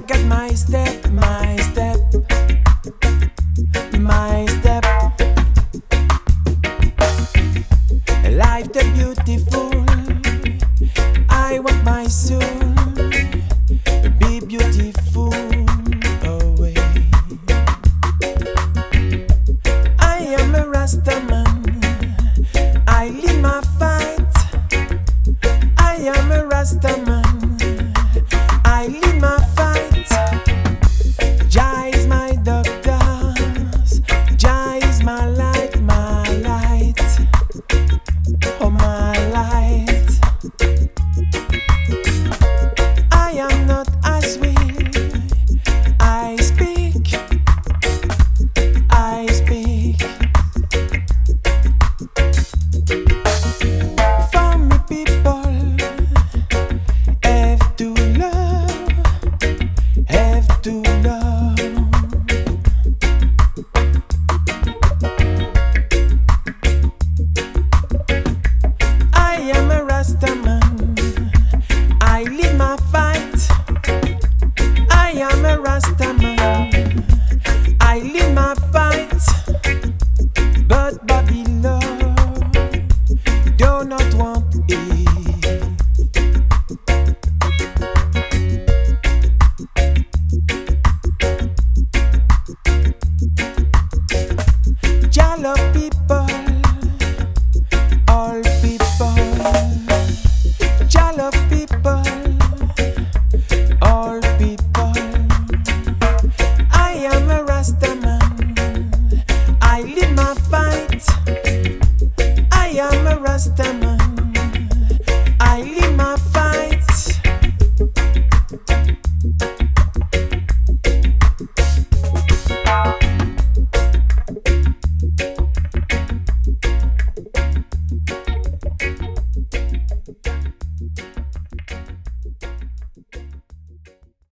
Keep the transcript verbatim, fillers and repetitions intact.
got my step, my step, my step. Life the beautiful, I want my soul be beautiful away. I am a Rasta man, I lead my fight. I am a Rasta man, I lead my fight. Jah is my doctor, Jah is my light, my light, oh my light. I am not as weak, I speak, I speak. For me people have to love, have to love. I am a Rasta man, I lead my fight. I am a Rasta man, I lead my fight. But Babylon do not want it. Jah love people, all people. Jah love people, all people. I am a Rasta man, I lead my fight. I am a Rasta man.